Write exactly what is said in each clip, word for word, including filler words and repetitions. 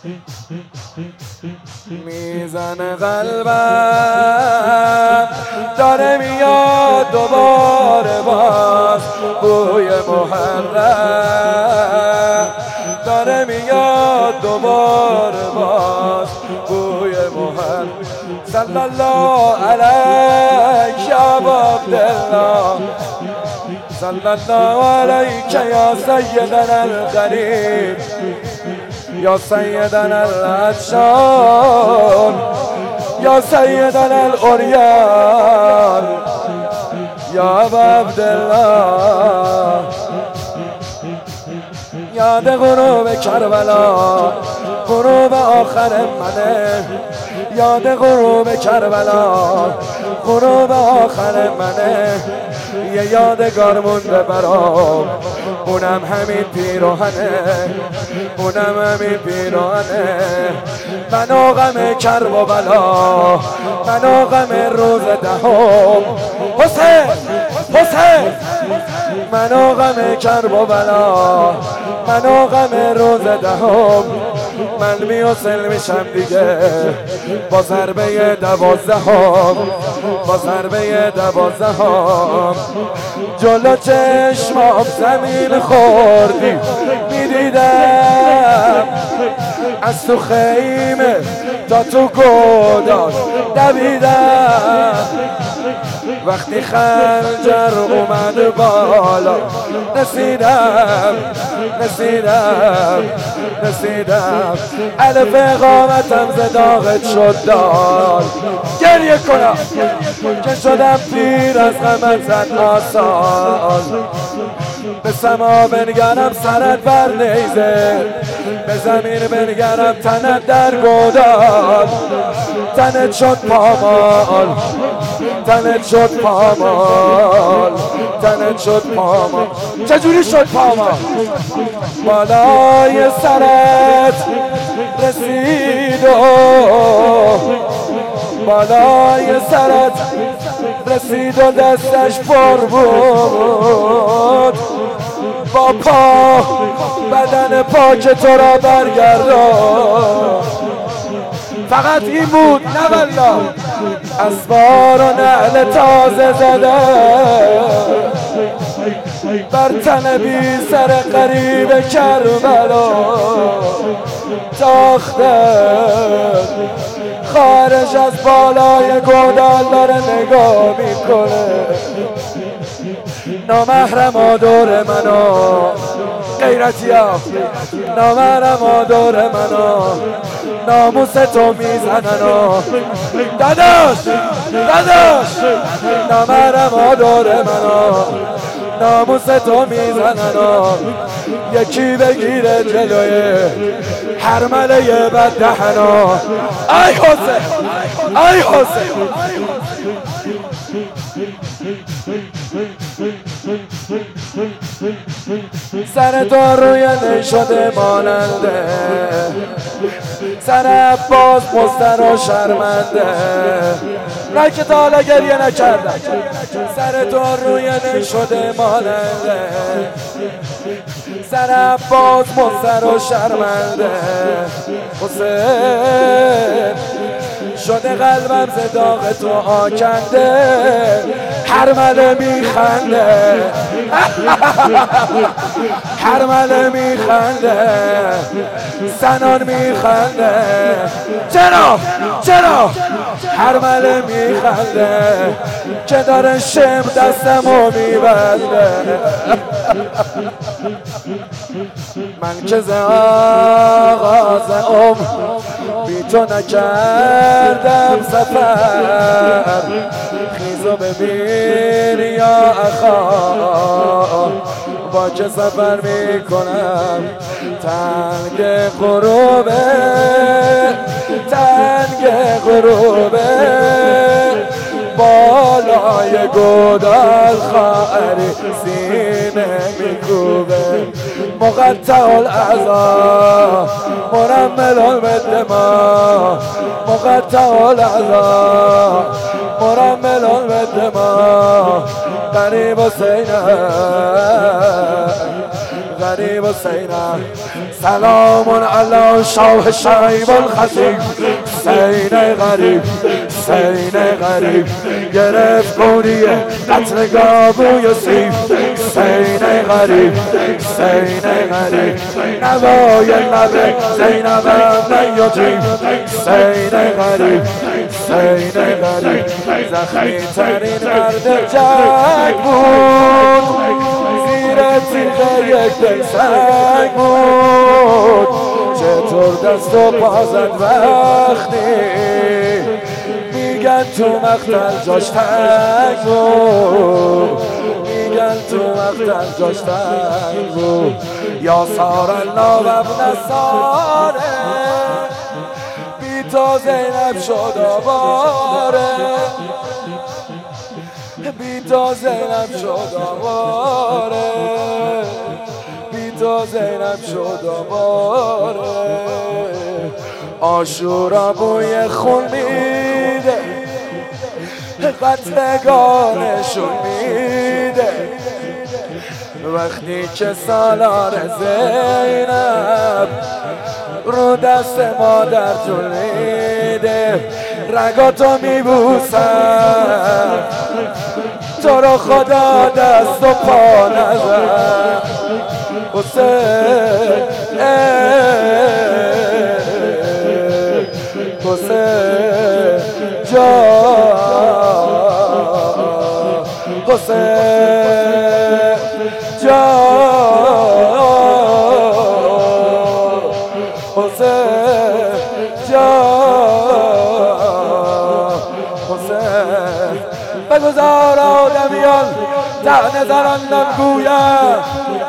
میزنه قلبم داره میاد دوباره باز بوی محرم داره میاد دوباره باز بوی محرم صلی الله علیک یا عبدالله صلی الله علیک یا سیدنا الغریب یا سیدنا العطشان یا سیدنا العریان یا ابا عبدالله یاد غروب کربلا غروب آخر منه یاد غروب کربلا غروب آخر منه یه یادگار مونده برام اونم همین پیراهنه اونم همین پیراهنه من و غم کرب و بلا من و غم روز دهم حسین حسین من و غم کرب و بلا من و غم روز دهم من می حسین میشم دیگه با ضربه دوازدهم با ضربه دوازدهم جلو چشمام زمین خوردی میدیدم از تو خیمه تا تو گودال دویدم وقتی خنجر اومد بالا رسیدم رسیدم رسیدم الف قامتم ز داغت شد دال گریه کنم که شدم پیر از غمت زد آسان به سما بنگرم سرت بر نیزه به زمین بنگرم تنت در گودال تنت شد پامال تنت شد پامال تنت شد پامال چجوری شد پامال بالای سرت رسید و بالای سرت رسید و دستش پر بود با پا بدن پاک تو را برگردان فقط این بود نه والله اسوار و نعل تازه زده بر تن بی سر قریب کربلا تاخته خارج از بالای گودال داره نگاه میکنه نامحرم دور منو غیرتی ها نامحرم دور منو ناموس تو میزنن داداش داداش نامحرم دور منو ناموس تو میزنن یکی بگیره جلوی هر مله بد دهنا ای حسین ای حسین سر تو روی نشده ماننده سر عباس مستر و شرمنده نه که تا حالا گریه نکردم سر تو روی نشده ماننده سر عباس مستر و شرمنده حسین شده قلبم ز داغ تو آکنده هر مله میخنده هر مله میخنده سنان میخنده چرا چرا هر مله میخنده که داره شم دستمو میبنده من که ز آغاز عمر بی تو نکردم سفر خیزو ببین یا اخا با که سفر میکنم تنگ غروبه تنگ غروبه بالای گودال خواهری سینه میکوبه مقطع الاعضا مرمل الدماء مقطع الاعضا مرمل الدماء قریب حسینه غریب حسینم سلام علی شاه شیب الخطیب حسین غریب حسین غریب گرفت قوریه قتل گابوی سیب حسین غریب حسین غریب نوای لب زینب نیاتی حسین غریب حسین غریب زخمی ترین مرد جنگ بود زیر تیغ یک دلسنگ بود چطور دست و پا زد وقتی میگن تو مقتل جاش تنگ بود میگن تو مقتل جاش تنگ بود یا سار الله و ابن ساره بی تا زینب شد آواره بی تا زینب شد آواره بی تا زینب شد آواره عاشورا بوی خون میده قتلگانشون میده وقتی که سالار زینب رو دست مادر جولیده رگاتو میبوسم تو رو خدا دست و پا نزن حسین حسین جان حسین جان حسین جان حسین بگذار آدمیان طعنه زنندان گویم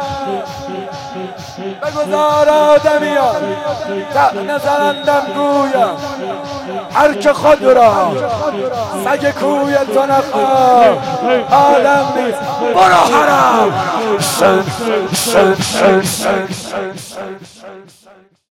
بگذار آدمیان طعنه زنندان گویم هر که خود را سگ کوی تو نخواه آدم نیست برو حرام